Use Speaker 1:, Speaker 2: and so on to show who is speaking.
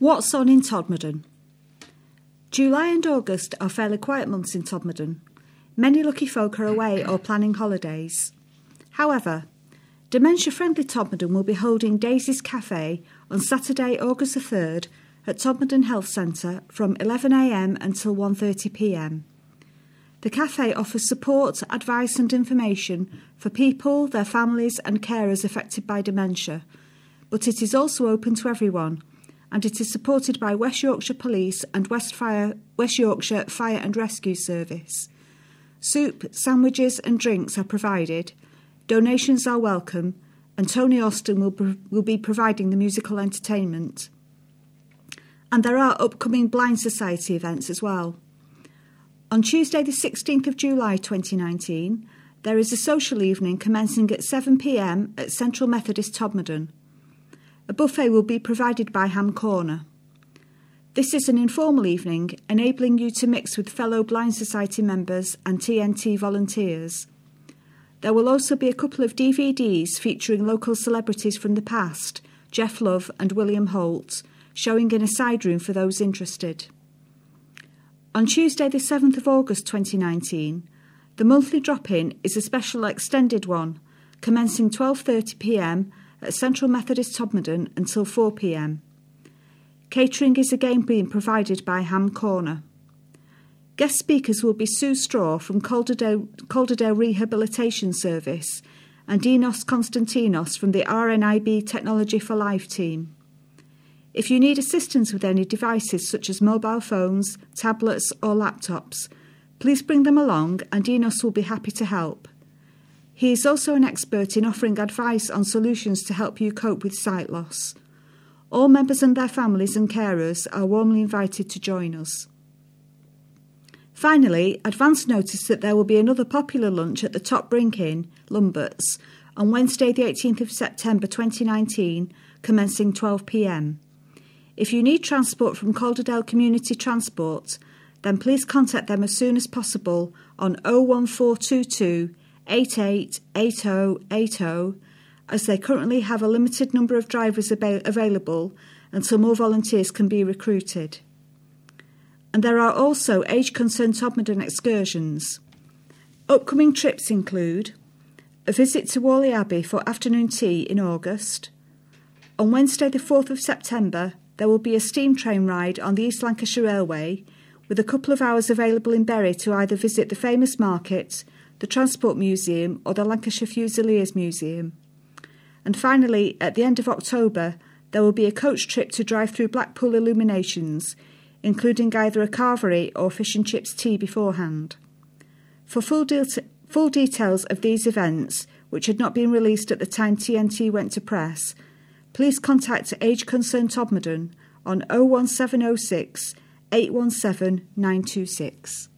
Speaker 1: What's on in Todmorden? July and August are fairly quiet months in Todmorden. Many lucky folk are away or planning holidays. However, dementia-friendly Todmorden will be holding Daisy's Cafe on Saturday, August the 3rd at Todmorden Health Centre from 11 a.m. until 1:30 p.m. The cafe offers support, advice and information for people, their families and carers affected by dementia, but it is also open to everyone, and it is supported by West Yorkshire Police and West Yorkshire Fire and Rescue Service. Soup, sandwiches and drinks are provided, donations are welcome, and Tony Austin will be providing the musical entertainment. And there are upcoming Blind Society events as well. On Tuesday the 16th of July 2019, there is a social evening commencing at 7 p.m. at Central Methodist Todmorden. A buffet will be provided by Ham Corner. This is an informal evening, enabling you to mix with fellow Blind Society members and TNT volunteers. There will also be a couple of DVDs featuring local celebrities from the past, Jeff Love and William Holt, showing in a side room for those interested. On Tuesday the 7th of August 2019, the monthly drop-in is a special extended one, commencing 12:30 p.m. at Central Methodist Todmorden until 4 p.m. Catering is again being provided by Ham Corner. Guest speakers will be Sue Straw from Calderdale Rehabilitation Service and Dinos Konstantinos from the RNIB Technology for Life team. If you need assistance with any devices such as mobile phones, tablets or laptops, please bring them along and Dinos will be happy to help. He is also an expert in offering advice on solutions to help you cope with sight loss. All members and their families and carers are warmly invited to join us. Finally, advance notice that there will be another popular lunch at the Top Brink Inn, Lumberts, on Wednesday the 18th of September 2019, commencing 12 p.m. If you need transport from Calderdale Community Transport, then please contact them as soon as possible on 01422 888080, as they currently have a limited number of drivers available until more volunteers can be recruited. And there are also age-concerned Todmorden excursions. Upcoming trips include a visit to Whalley Abbey for afternoon tea in August. On Wednesday the 4th of September, there will be a steam train ride on the East Lancashire Railway, with a couple of hours available in Bury to either visit the famous market, the Transport Museum or the Lancashire Fusiliers Museum. And finally, at the end of October, there will be a coach trip to drive through Blackpool illuminations, including either a carvery or fish and chips tea beforehand. For full details of these events, which had not been released at the time TNT went to press, please contact Age Concerned Todmorden on 01706 817 926.